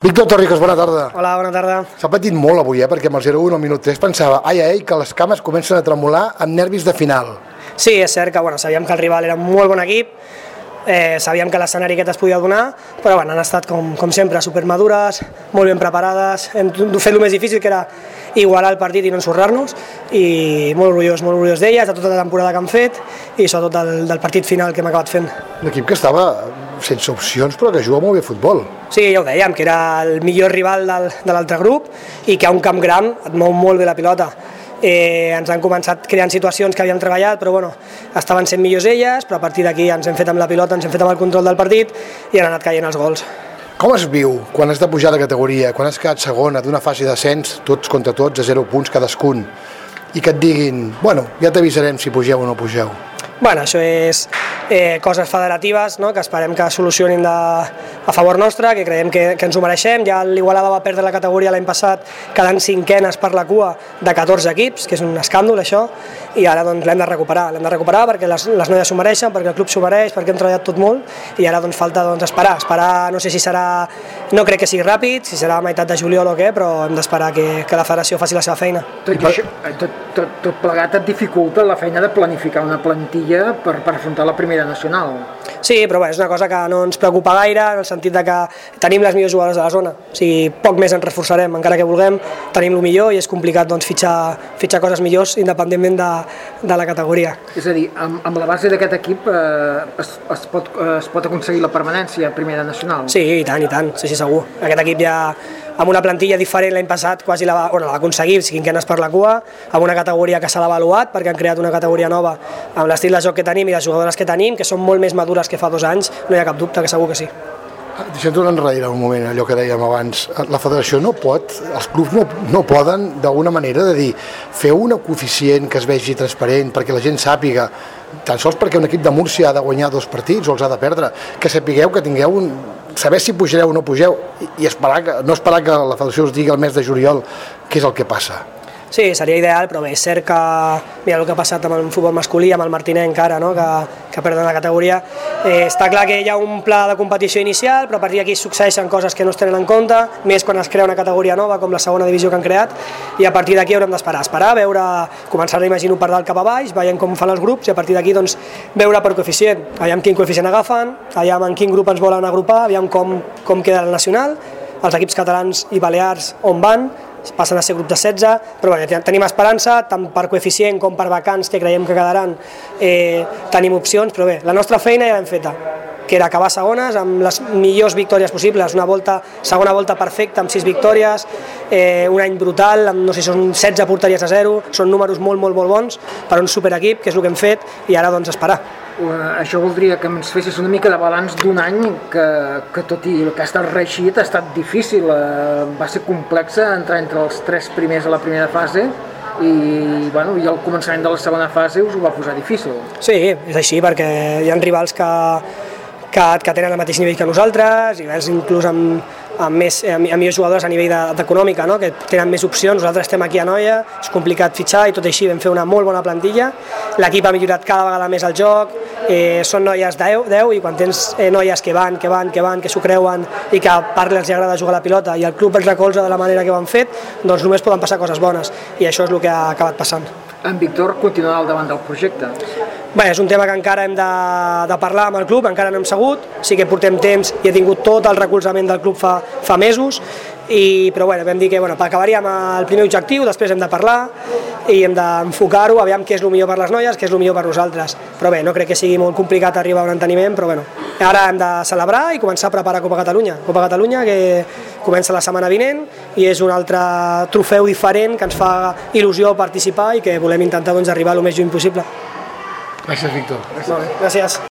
Víctor Torricos, bona tarda. Hola, bona tarda. S'ha patit molt avui, perquè amb el 0-1 al minut 3 pensava, que les cames comencen a tremolar amb nervis de final. Sí, és cert que sabíem que el rival era un molt bon equip, sabíem que l'escenari aquest es podia donar, però han estat com sempre supermadures, molt ben preparades, hem fet el més difícil, que era igualar el partit i no ensorrar-nos, i molt orgullós d'elles, de tota la temporada que han fet i sobretot del partit final que hem acabat fent. Un equip que estava sense opcions però que juga molt bé a futbol. Sí, ja ho dèiem, que era el millor rival de l'altre grup i que a un camp gran et mou molt bé la pilota. Ens han començat creant situacions que havíem treballat, però estaven sent millors elles, però a partir d'aquí ens hem fet amb la pilota, ens hem fet amb el control del partit i han anat caient els gols. Com es viu quan has de pujar de categoria, quan has quedat segona d'una fase d'ascens, tots contra tots, a 0 punts cadascun, i que et diguin, ja t'avisarem si pugeu o no pugeu? Això és coses federatives, que esperem que solucionin a favor nostre, que creiem que ens ho mereixem. Ja l'Igualada va perdre la categoria l'any passat quedant cinquenes per la cua de 14 equips, que és un escàndol això, i ara l'hem de recuperar perquè les noies s'ho mereixen, perquè el club s'ho mereix, perquè hem treballat tot molt i ara falta esperar, no sé si serà, no crec que sigui ràpid, si serà a meitat de juliol o què, però hem d'esperar que la federació faci la seva feina. Tot plegat et dificulta la feina de planificar una plantilla per afrontar la primera nacional. Sí, però és una cosa que no ens preocupa gaire, en el sentit de que tenim les millors jugadores de la zona, o sigui, poc més ens reforçarem, encara que vulguem, tenim el millor i és complicat fitxar coses millors independentment de la categoria. És a dir, amb la base d'aquest equip es pot aconseguir la permanència a primera nacional? Sí, i tant, sí, segur. Aquest equip ja amb una plantilla diferent l'any passat quasi la va aconseguir, cinquenes per la cua, amb una categoria que s'ha avaluat perquè han creat una categoria nova amb l'estil de joc que tenim i les jugadores que tenim, que són molt més madures que fa 2 anys, no hi ha cap dubte que segur que sí. Deixem tornar enrere un moment, allò que dèiem abans. La federació no pot, els clubs no poden d'alguna manera de dir, feu una coeficient que es vegi transparent perquè la gent sàpiga, tan sols perquè un equip de Múrcia ha de guanyar 2 partits o els ha de perdre, que sapigueu que tingueu saber si pujareu o no pugeu i no esperar que la federació us digui el mes de juliol què és el que passa. Sí, seria ideal, però bé, és cert que mira el que ha passat amb el futbol masculí, amb el Martinet encara, que perden la categoria. Està clar que hi ha un pla de competició inicial, però a partir d'aquí succeeixen coses que no es tenen en compte, més quan es crea una categoria nova com la segona divisió que han creat, i a partir d'aquí haurem d'esperar, veure, començar a imaginar per dalt cap a baix, veient com fan els grups, i a partir d'aquí veure per coeficient, aviam quin coeficient agafen, aviam en quin grup ens volen agrupar, aviam com queda el nacional, els equips catalans i balears on van, passen a ser grup de 16, però tenim esperança, tant per coeficient com per vacants que creiem que quedaran, tenim opcions, però bé, la nostra feina ja l'hem feta, que era acabar segones amb les millors victòries possibles, segona volta perfecta amb 6 victòries, un any brutal, amb no sé si són 16 porteries a 0, són números molt bons per un superequip, que és el que hem fet, i ara esperar. Això voldria que ens fessis una mica de balanç d'un any que tot i que ha estat reeixit ha estat difícil, va ser complex entrar entre els 3 primers a la primera fase i el començament de la segona fase us ho va posar difícil. Sí, és així, perquè hi ha rivals que tenen el mateix nivell que nosaltres, rivals inclús amb millors jugadors a nivell d'econòmica, que tenen més opcions. Nosaltres estem aquí a Noia, és complicat fitxar i tot així vam fer una molt bona plantilla, l'equip ha millorat cada vegada més el joc, són noies 10 i quan tens noies que van, que s'ho creuen i que a part els agrada jugar a la pilota i el club els recolza de la manera que ho han fet, doncs només poden passar coses bones i això és el que ha acabat passant. En Víctor continuarà al davant del projecte? És un tema que encara hem de parlar amb el club, encara no hem segut, sí que portem temps i he tingut tot el recolzament del club fa mesos, però vam dir que acabaríem el primer objectiu, després hem de parlar i hem d'enfocar-ho, aviam què és el millor per les noies, què és el millor per nosaltres, però bé, no crec que sigui molt complicat arribar a un enteniment, però ara hem de celebrar i començar a preparar Copa Catalunya que comença la setmana vinent i és un altre trofeu diferent que ens fa il·lusió participar i que volem intentar arribar el més lluny possible. Gràcies, Víctor. Gràcies.